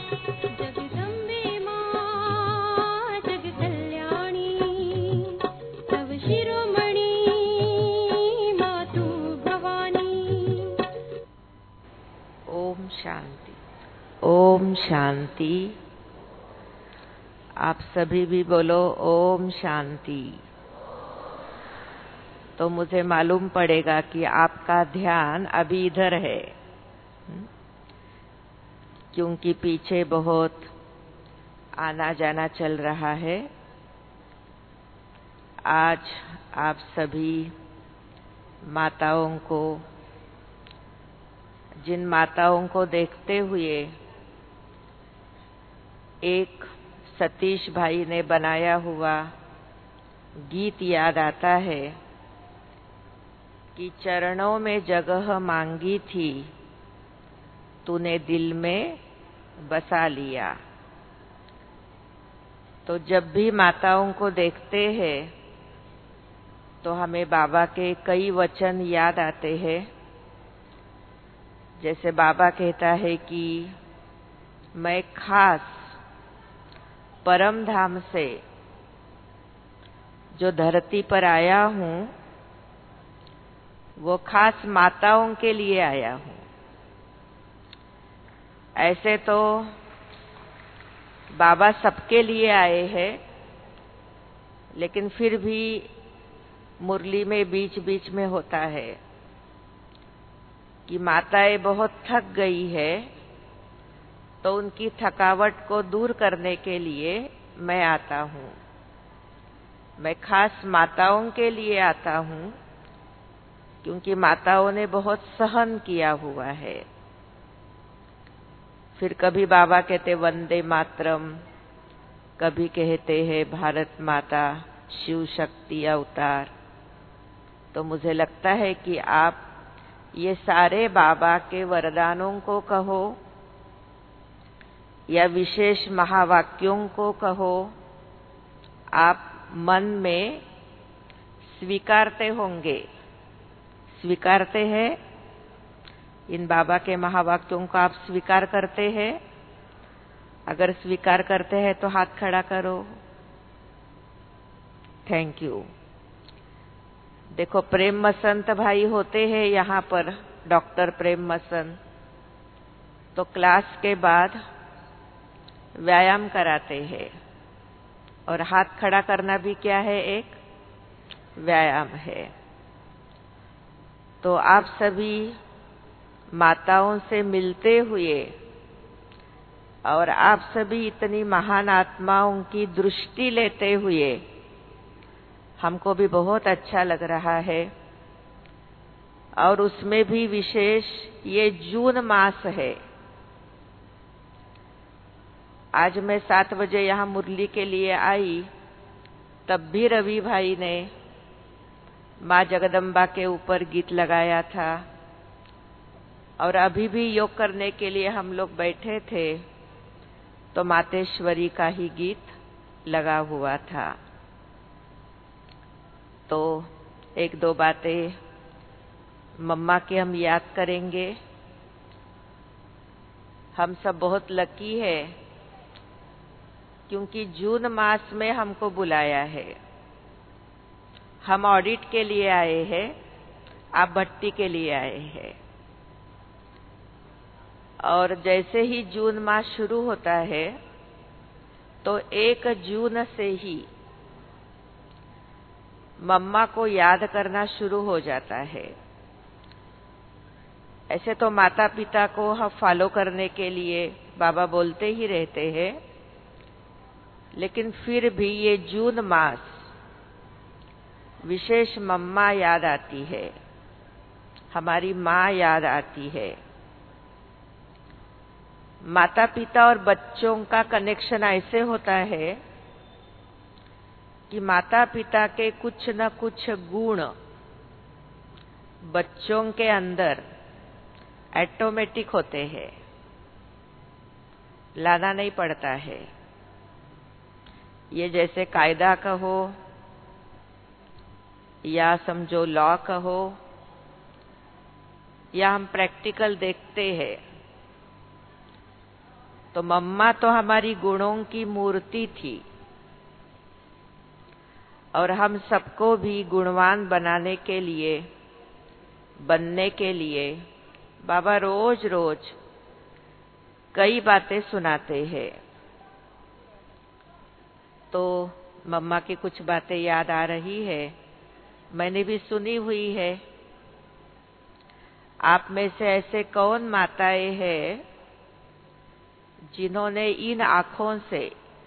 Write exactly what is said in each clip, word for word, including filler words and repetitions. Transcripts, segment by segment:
जगदम्बे मां जग कल्याणी तव शिरोमणि मातु भवानी। ओम शांति। ओम शांति। आप सभी भी बोलो ओम शांति। तो मुझे मालूम पड़ेगा कि आपका ध्यान अभी इधर है, क्योंकि पीछे बहुत आना जाना चल रहा है। आज आप सभी माताओं को, जिन माताओं को देखते हुए एक सतीश भाई ने बनाया हुआ गीत याद आता है कि चरणों में जगह मांगी थी, तूने दिल में बसा लिया। तो जब भी माताओं को देखते हैं तो हमें बाबा के कई वचन याद आते हैं। जैसे बाबा कहता है कि मैं खास परम धाम से जो धरती पर आया हूँ, वो खास माताओं के लिए आया हूँ। ऐसे तो बाबा सबके लिए आए हैं, लेकिन फिर भी मुरली में बीच बीच में होता है कि माताएं बहुत थक गई है, तो उनकी थकावट को दूर करने के लिए मैं आता हूँ। मैं खास माताओं के लिए आता हूँ, क्योंकि माताओं ने बहुत सहन किया हुआ है। फिर कभी बाबा कहते वंदे मातरम, कभी कहते हैं भारत माता शिव शक्ति अवतार। तो मुझे लगता है कि आप ये सारे बाबा के वरदानों को कहो या विशेष महावाक्यों को कहो, आप मन में स्वीकारते होंगे। स्वीकारते हैं इन बाबा के महावाक्यों को? आप स्वीकार करते हैं? अगर स्वीकार करते हैं तो हाथ खड़ा करो। Thank you. देखो, प्रेम मसंत भाई होते हैं यहाँ पर, डॉक्टर प्रेम मसंत, तो क्लास के बाद व्यायाम कराते हैं। और हाथ खड़ा करना भी क्या है? एक व्यायाम है। तो आप सभी माताओं से मिलते हुए और आप सभी इतनी महान आत्माओं की दृष्टि लेते हुए हमको भी बहुत अच्छा लग रहा है। और उसमें भी विशेष ये जून मास है। आज मैं सात बजे यहाँ मुरली के लिए आई, तब भी रवि भाई ने माँ जगदम्बा के ऊपर गीत लगाया था। और अभी भी योग करने के लिए हम लोग बैठे थे तो मातेश्वरी का ही गीत लगा हुआ था। तो एक दो बातें मम्मा की हम याद करेंगे। हम सब बहुत लकी है, क्योंकि जून मास में हमको बुलाया है। हम ऑडिट के लिए आए हैं, आप भट्टी के लिए आए हैं। और जैसे ही जून मास शुरू होता है तो एक जून से ही मम्मा को याद करना शुरू हो जाता है। ऐसे तो माता पिता को हम फॉलो करने के लिए बाबा बोलते ही रहते हैं, लेकिन फिर भी ये जून मास विशेष मम्मा याद आती है, हमारी माँ याद आती है। माता पिता और बच्चों का कनेक्शन ऐसे होता है कि माता पिता के कुछ न कुछ गुण बच्चों के अंदर ऑटोमेटिक होते हैं, लाना नहीं पड़ता है। ये जैसे कायदा कहो या समझो लॉ कहो, या हम प्रैक्टिकल देखते हैं तो मम्मा तो हमारी गुणों की मूर्ति थी और हम सबको भी गुणवान बनाने के लिए, बनने के लिए बाबा रोज रोज कई बातें सुनाते हैं। तो मम्मा की कुछ बातें याद आ रही है, मैंने भी सुनी हुई है। आप में से ऐसे कौन माताएं हैं जिन्होंने इन आंखों से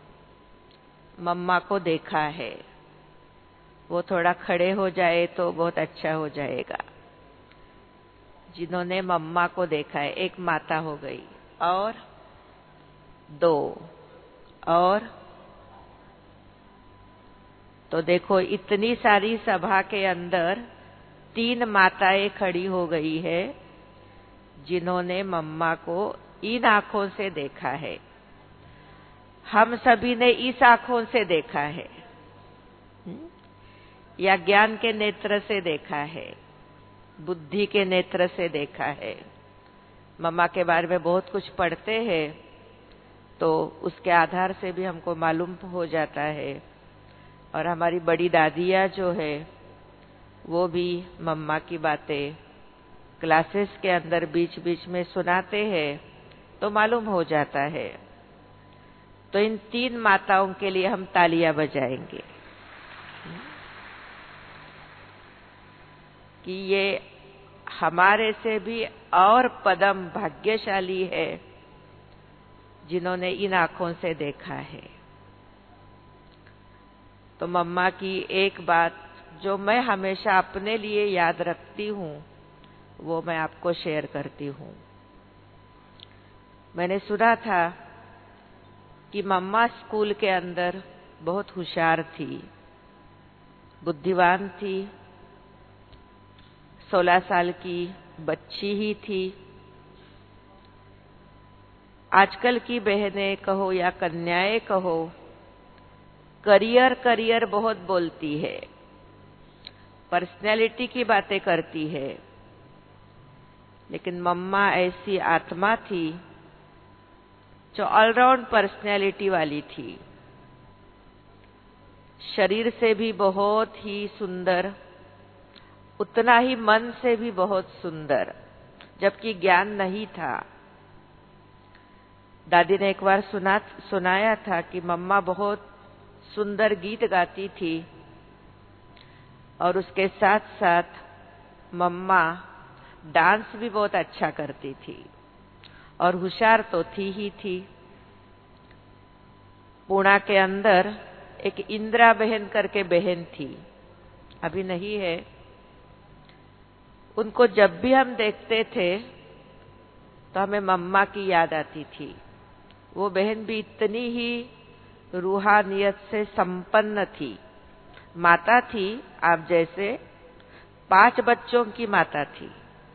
मम्मा को देखा है? वो थोड़ा खड़े हो जाए तो बहुत अच्छा हो जाएगा। जिन्होंने मम्मा को देखा है, एक माता हो गई, और दो, और तो देखो इतनी सारी सभा के अंदर तीन माताएं खड़ी हो गई है जिन्होंने मम्मा को इन आंखों से देखा है। हम सभी ने इस आंखों से देखा है या ज्ञान के नेत्र से देखा है, बुद्धि के नेत्र से देखा है। मम्मा के बारे में बहुत कुछ पढ़ते हैं तो उसके आधार से भी हमको मालूम हो जाता है। और हमारी बड़ी दादियाँ जो है वो भी मम्मा की बातें क्लासेस के अंदर बीच बीच में सुनाते हैं तो मालूम हो जाता है। तो इन तीन माताओं के लिए हम तालियां बजाएंगे कि ये हमारे से भी और पदम भाग्यशाली है जिन्होंने इन आंखों से देखा है। तो मम्मा की एक बात जो मैं हमेशा अपने लिए याद रखती हूँ वो मैं आपको शेयर करती हूँ। मैंने सुना था कि मम्मा स्कूल के अंदर बहुत होशियार थी, बुद्धिमान थी, सोलह साल की बच्ची ही थी। आजकल की बहनें कहो या कन्याएं कहो, करियर करियर बहुत बोलती है, पर्सनैलिटी की बातें करती है, लेकिन मम्मा ऐसी आत्मा थी जो ऑलराउंड पर्सनैलिटी वाली थी। शरीर से भी बहुत ही सुंदर, उतना ही मन से भी बहुत सुंदर, जबकि ज्ञान नहीं था। दादी ने एक बार सुना सुनाया था कि मम्मा बहुत सुंदर गीत गाती थी और उसके साथ साथ मम्मा डांस भी बहुत अच्छा करती थी और होशियार तो थी ही थी। पुणे के अंदर एक इंदिरा बहन करके बहन थी, अभी नहीं है। उनको जब भी हम देखते थे तो हमें मम्मा की याद आती थी। वो बहन भी इतनी ही रूहानियत से संपन्न थी, माता थी आप जैसे, पांच बच्चों की माता थी,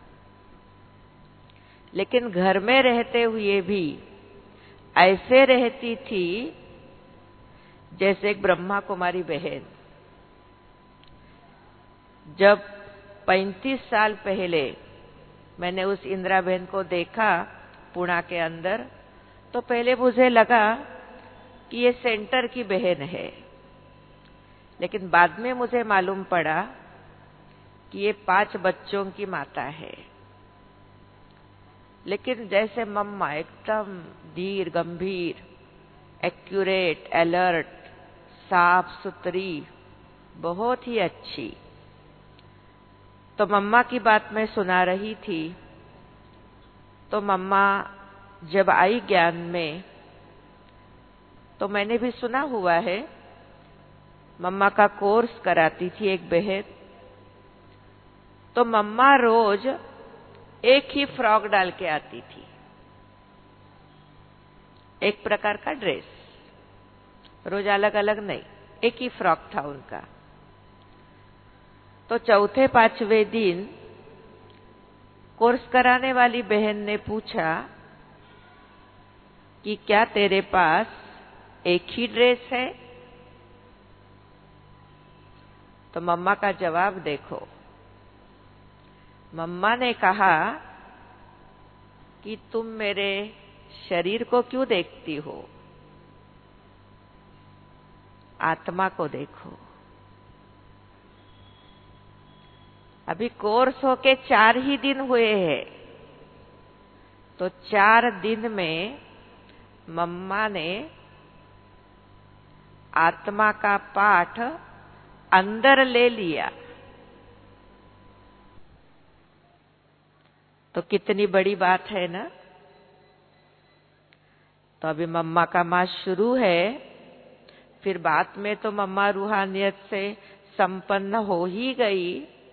लेकिन घर में रहते हुए भी ऐसे रहती थी जैसे एक ब्रह्मा कुमारी बहन। जब पैंतीस साल पहले मैंने उस इंदिरा बहन को देखा पुणे के अंदर, तो पहले मुझे लगा कि ये सेंटर की बहन है, लेकिन बाद में मुझे मालूम पड़ा कि ये पांच बच्चों की माता है। लेकिन जैसे मम्मा एकदम धीर गंभीर, एक्यूरेट, अलर्ट, साफ सुथरी, बहुत ही अच्छी। तो मम्मा की बात मैं सुना रही थी, तो मम्मा जब आई ज्ञान में तो मैंने भी सुना हुआ है, मम्मा का कोर्स कराती थी एक बहन। तो मम्मा रोज एक ही फ्रॉक डाल के आती थी, एक प्रकार का ड्रेस, रोज अलग अलग नहीं, एक ही फ्रॉक था उनका। तो चौथे पांचवें दिन कोर्स कराने वाली बहन ने पूछा कि क्या तेरे पास एक ही ड्रेस है? तो मम्मा का जवाब देखो। मम्मा ने कहा कि तुम मेरे शरीर को क्यों देखती हो? आत्मा को देखो। अभी कोर्स होके चार ही दिन हुए हैं, तो चार दिन में मम्मा ने आत्मा का पाठ अंदर ले लिया। तो कितनी बड़ी बात है ना। तो अभी मम्मा का मास शुरू है, फिर बाद में तो मम्मा रूहानियत से संपन्न हो ही गई,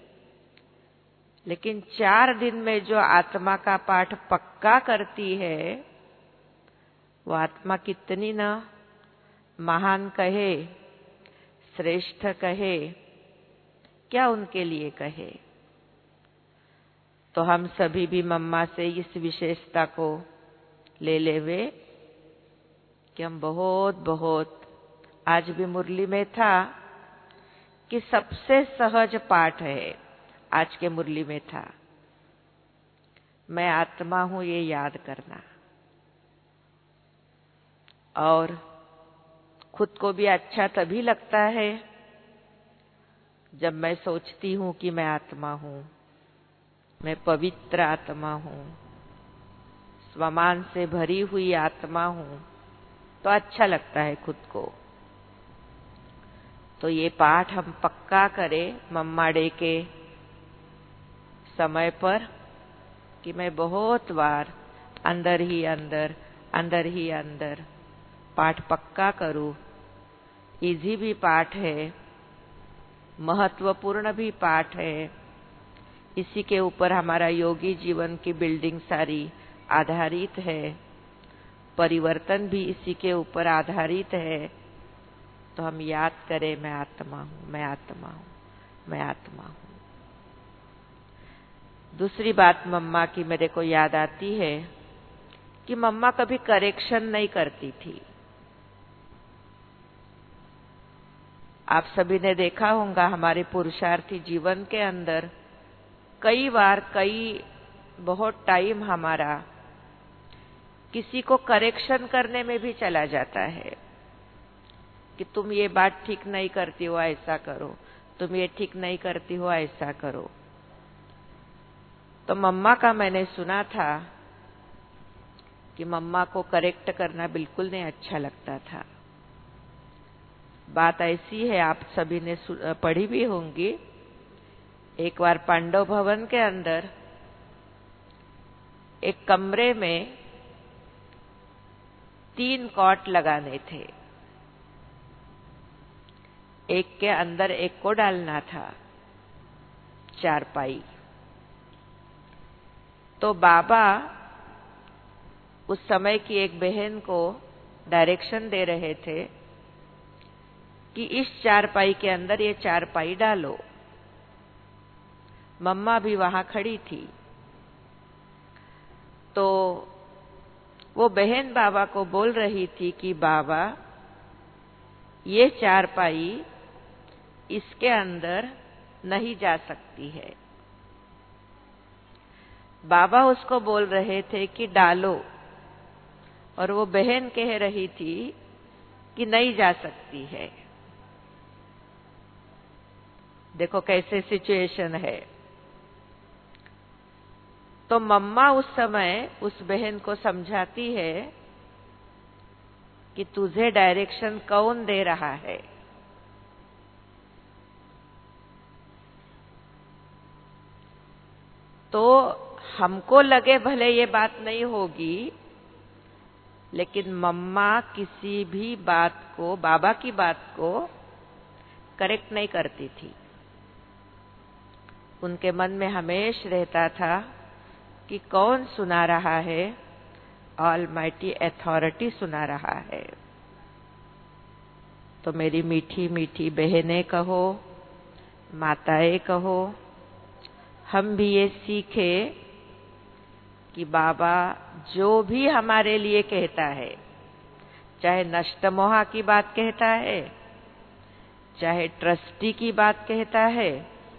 लेकिन चार दिन में जो आत्मा का पाठ पक्का करती है, वो आत्मा कितनी ना महान कहे, श्रेष्ठ कहे, क्या उनके लिए कहे। तो हम सभी भी मम्मा से इस विशेषता को ले लेवे कि हम बहुत बहुत, आज भी मुरली में था कि सबसे सहज पाठ है, आज के मुरली में था, मैं आत्मा हूं ये याद करना। और खुद को भी अच्छा तभी लगता है जब मैं सोचती हूं कि मैं आत्मा हूं, मैं पवित्र आत्मा हूं, स्वमान से भरी हुई आत्मा हूं, तो अच्छा लगता है खुद को। तो ये पाठ हम पक्का करें मम्मा डे के समय पर कि मैं बहुत बार अंदर ही अंदर अंदर ही अंदर पाठ पक्का करूं। इजी भी पाठ है, महत्वपूर्ण भी पाठ है, इसी के ऊपर हमारा योगी जीवन की बिल्डिंग सारी आधारित है, परिवर्तन भी इसी के ऊपर आधारित है। तो हम याद करें, मैं आत्मा हूं, मैं आत्मा हूं, मैं आत्मा हूं। दूसरी बात मम्मा की मेरे को याद आती है कि मम्मा कभी करेक्शन नहीं करती थी। आप सभी ने देखा होगा हमारे पुरुषार्थी जीवन के अंदर कई बार, कई बहुत टाइम हमारा किसी को करेक्शन करने में भी चला जाता है कि तुम ये बात ठीक नहीं करती हो, ऐसा करो, तुम ये ठीक नहीं करती हो, ऐसा करो। तो मम्मा का मैंने सुना था कि मम्मा को करेक्ट करना बिल्कुल नहीं अच्छा लगता था। बात ऐसी है, आप सभी ने पढ़ी भी होंगी, एक बार पांडव भवन के अंदर एक कमरे में तीन कॉट लगाने थे, एक के अंदर एक को डालना था, चारपाई। तो बाबा उस समय की एक बहन को डायरेक्शन दे रहे थे कि इस चारपाई के अंदर ये चारपाई डालो। मम्मा भी वहां खड़ी थी। तो वो बहन बाबा को बोल रही थी कि बाबा, ये चारपाई इसके अंदर नहीं जा सकती है। बाबा उसको बोल रहे थे कि डालो, और वो बहन कह रही थी कि नहीं जा सकती है। देखो कैसे सिचुएशन है। तो मम्मा उस समय उस बहन को समझाती है कि तुझे डायरेक्शन कौन दे रहा है। तो हमको लगे भले ये बात नहीं होगी, लेकिन मम्मा किसी भी बात को, बाबा की बात को करेक्ट नहीं करती थी। उनके मन में हमेशा रहता था कि कौन सुना रहा है, ऑलमाइटी अथॉरिटी सुना रहा है। तो मेरी मीठी मीठी बहनें कहो, माताएं कहो, हम भी ये सीखे कि बाबा जो भी हमारे लिए कहता है, चाहे नष्ट मोहा की बात कहता है, चाहे ट्रस्टी की बात कहता है,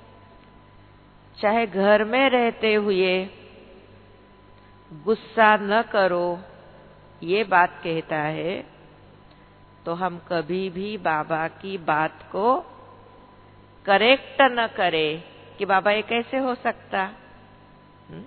चाहे घर में रहते हुए गुस्सा न करो, ये बात कहता है, तो हम कभी भी बाबा की बात को करेक्ट न करें कि बाबा ये कैसे हो सकता। हुँ?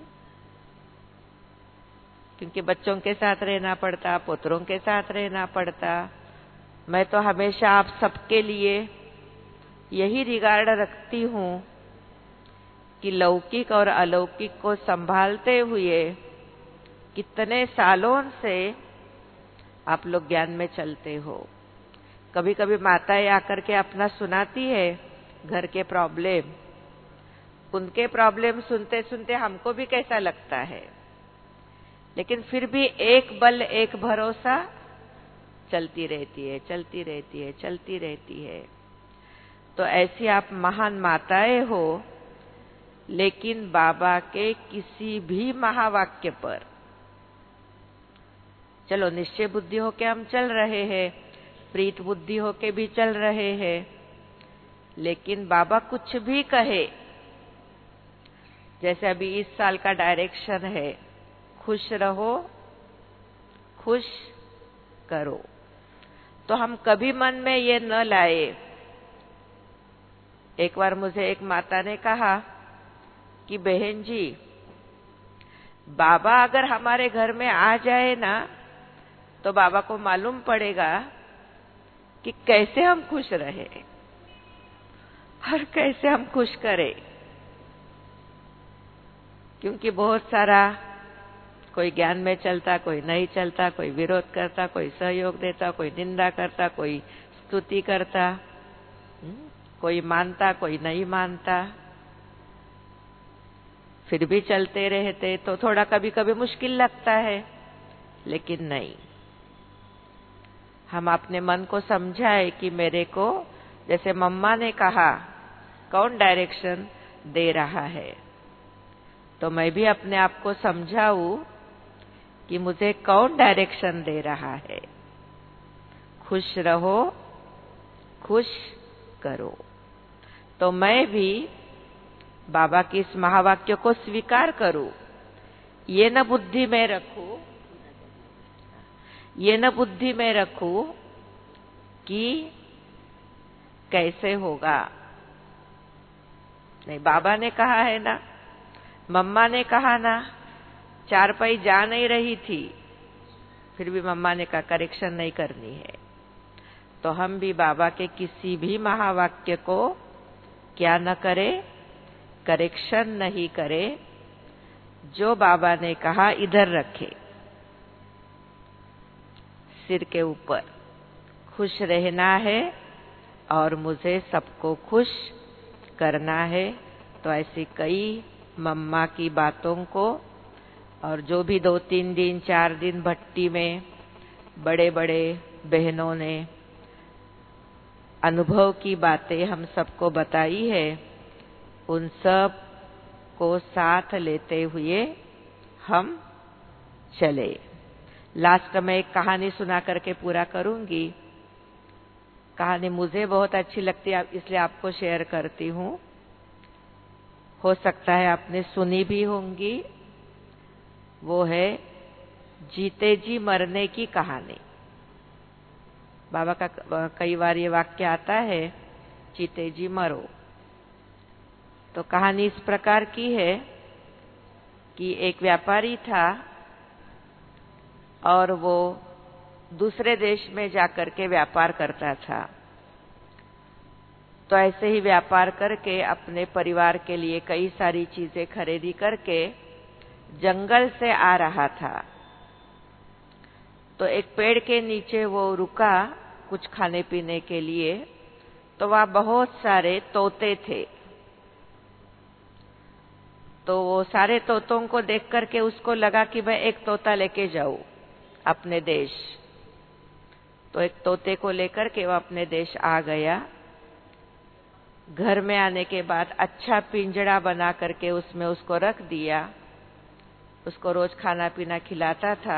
क्योंकि बच्चों के साथ रहना पड़ता, पुत्रों के साथ रहना पड़ता। मैं तो हमेशा आप सबके लिए यही रिगार्ड रखती हूँ कि लौकिक और अलौकिक को संभालते हुए कितने सालों से आप लोग ज्ञान में चलते हो। कभी कभी माताएं आकर के अपना सुनाती है घर के प्रॉब्लम, उनके प्रॉब्लम सुनते सुनते हमको भी कैसा लगता है, लेकिन फिर भी एक बल एक भरोसा चलती रहती है, चलती रहती है, चलती रहती है। तो ऐसी आप महान माताएं हो, लेकिन बाबा के किसी भी महावाक्य पर चलो निश्चय बुद्धि होके हम चल रहे हैं, प्रीत बुद्धि होके भी चल रहे हैं, लेकिन बाबा कुछ भी कहे, जैसे अभी इस साल का डायरेक्शन है, खुश रहो, खुश करो, तो हम कभी मन में ये न लाए। एक बार मुझे एक माता ने कहा कि बहन जी, बाबा अगर हमारे घर में आ जाए ना, तो बाबा को मालूम पड़ेगा कि कैसे हम खुश रहे और कैसे हम खुश करें। क्योंकि बहुत सारा कोई ज्ञान में चलता, कोई नहीं चलता, कोई विरोध करता, कोई सहयोग देता, कोई निंदा करता, कोई स्तुति करता, कोई मानता, कोई नहीं मानता, फिर भी चलते रहते, तो थोड़ा कभी कभी मुश्किल लगता है। लेकिन नहीं, हम अपने मन को समझाए कि मेरे को, जैसे मम्मा ने कहा, कौन डायरेक्शन दे रहा है, तो मैं भी अपने आप को समझाऊं कि मुझे कौन डायरेक्शन दे रहा है। खुश रहो, खुश करो। तो मैं भी बाबा के इस महावाक्य को स्वीकार करूं, ये न बुद्धि में रखूं, ये न बुद्धि में रखूं कि कैसे होगा। नहीं, बाबा ने कहा है ना, मम्मा ने कहा ना, चारपाई जा नहीं रही थी, फिर भी मम्मा ने कहा करेक्शन नहीं करनी है। तो हम भी बाबा के किसी भी महावाक्य को क्या न करें, करेक्शन नहीं करें। जो बाबा ने कहा इधर रखे, सिर के ऊपर, खुश रहना है और मुझे सबको खुश करना है। तो ऐसी कई मम्मा की बातों को, और जो भी दो तीन दिन चार दिन भट्टी में बड़े बड़े बहनों ने अनुभव की बातें हम सबको बताई है, उन सब को साथ लेते हुए हम चले। लास्ट में एक कहानी सुना करके पूरा करूंगी। कहानी मुझे बहुत अच्छी लगती है, इसलिए आपको शेयर करती हूँ। हो सकता है आपने सुनी भी होंगी। वो है जीते जी मरने की कहानी। बाबा का कई बार ये वाक्य आता है, जीते जी मरो। तो कहानी इस प्रकार की है कि एक व्यापारी था और वो दूसरे देश में जाकर के व्यापार करता था। तो ऐसे ही व्यापार करके अपने परिवार के लिए कई सारी चीजें खरीदी करके जंगल से आ रहा था। तो एक पेड़ के नीचे वो रुका कुछ खाने पीने के लिए। तो वहां बहुत सारे तोते थे। तो वो सारे तोतों को देख करके उसको लगा कि मैं एक तोता लेके जाऊं अपने देश। तो एक तोते को लेकर के वो अपने देश आ गया। घर में आने के बाद अच्छा पिंजड़ा बना करके उसमें उसको रख दिया। उसको रोज खाना पीना खिलाता था।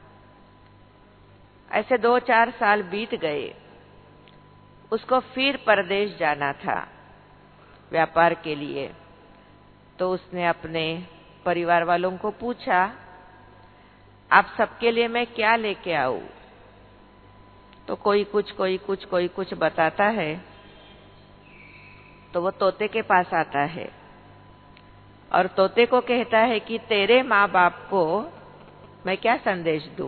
ऐसे दो चार साल बीत गए। उसको फिर परदेश जाना था व्यापार के लिए। तो उसने अपने परिवार वालों को पूछा आप सबके लिए मैं क्या लेके आऊं? तो कोई कुछ कोई कुछ कोई कुछ बताता है। तो वो तोते के पास आता है और तोते को कहता है कि तेरे माँ बाप को मैं क्या संदेश दूं?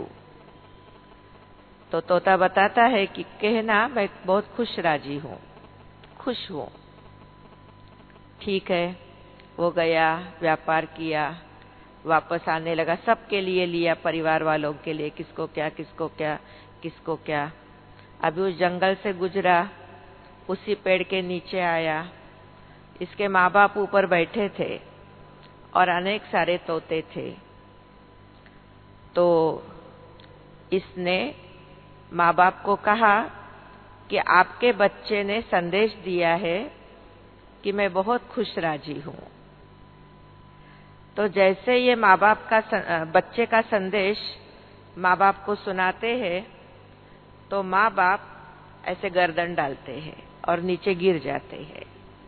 तो तोता बताता है कि कहना मैं बहुत खुश राजी हूं, खुश हूं। ठीक है, वो गया, व्यापार किया, वापस आने लगा, सबके लिए लिया, परिवार वालों के लिए, किसको क्या किसको क्या किसको क्या। अभी उस जंगल से गुजरा, उसी पेड़ के नीचे आया, इसके माँ बाप ऊपर बैठे थे और अनेक सारे तोते थे। तो इसने माँ बाप को कहा कि आपके बच्चे ने संदेश दिया है कि मैं बहुत खुश राजी हूं। तो जैसे ये माँ बाप का बच्चे का संदेश माँ बाप को सुनाते हैं, तो माँ बाप ऐसे गर्दन डालते हैं और नीचे गिर जाते हैं।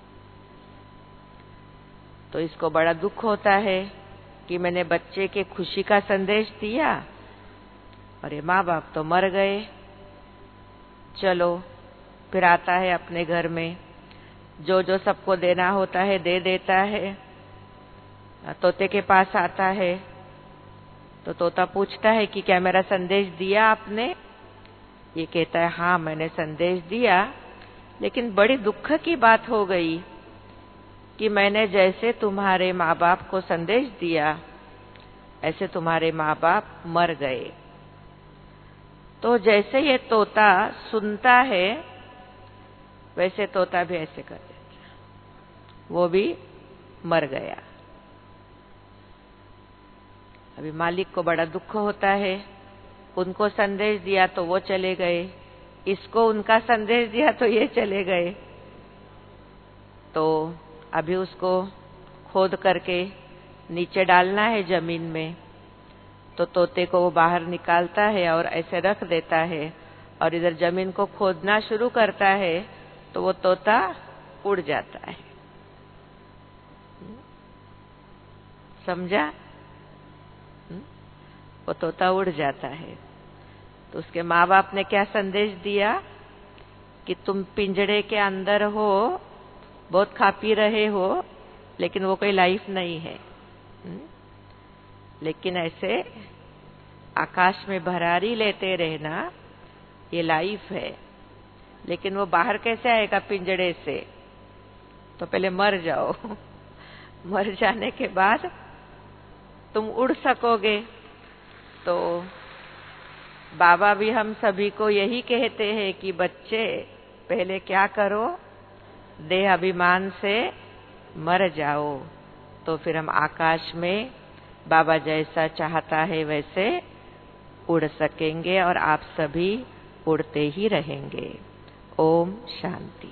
तो इसको बड़ा दुख होता है कि मैंने बच्चे के खुशी का संदेश दिया और ये माँ बाप तो मर गए। चलो, फिर आता है अपने घर में, जो जो सबको देना होता है दे देता है। तोते के पास आता है तो तोता पूछता है कि क्या मेरा संदेश दिया आपने? ये कहता है हाँ मैंने संदेश दिया, लेकिन बड़ी दुख की बात हो गई कि मैंने जैसे तुम्हारे माँ बाप को संदेश दिया ऐसे तुम्हारे माँ बाप मर गए। तो जैसे ये तोता सुनता है वैसे तोता भी ऐसे कर देता, वो भी मर गया। अभी मालिक को बड़ा दुख होता है, उनको संदेश दिया तो वो चले गए, इसको उनका संदेश दिया तो ये चले गए। तो अभी उसको खोद करके नीचे डालना है जमीन में। तो तोते को वो बाहर निकालता है और ऐसे रख देता है और इधर जमीन को खोदना शुरू करता है तो वो तोता उड़ जाता है। समझा? वो तोता उड़ जाता है। तो उसके माँ बाप ने क्या संदेश दिया कि तुम पिंजड़े के अंदर हो, बहुत खा पी रहे हो, लेकिन वो कोई लाइफ नहीं है। लेकिन ऐसे आकाश में भरारी लेते रहना, ये लाइफ है। लेकिन वो बाहर कैसे आएगा पिंजड़े से? तो पहले मर जाओ। मर जाने के बाद तुम उड़ सकोगे। तो बाबा भी हम सभी को यही कहते हैं कि बच्चे पहले क्या करो, देह अभिमान से मर जाओ, तो फिर हम आकाश में बाबा जैसा चाहता है वैसे उड़ सकेंगे और आप सभी उड़ते ही रहेंगे। ओम शांति।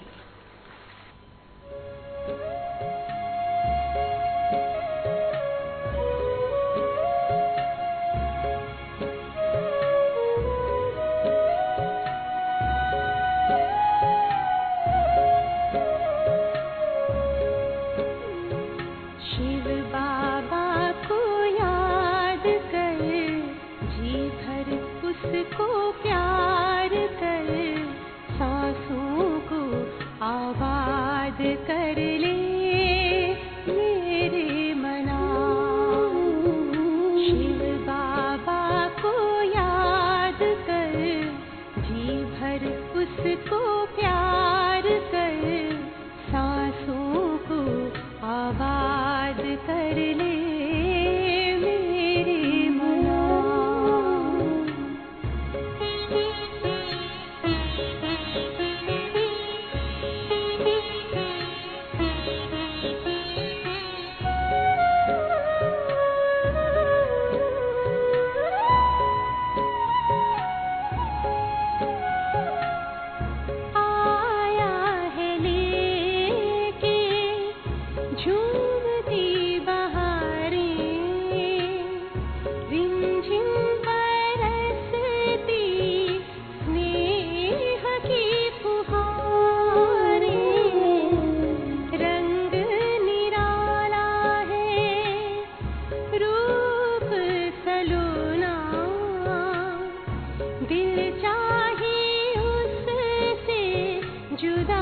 जुदा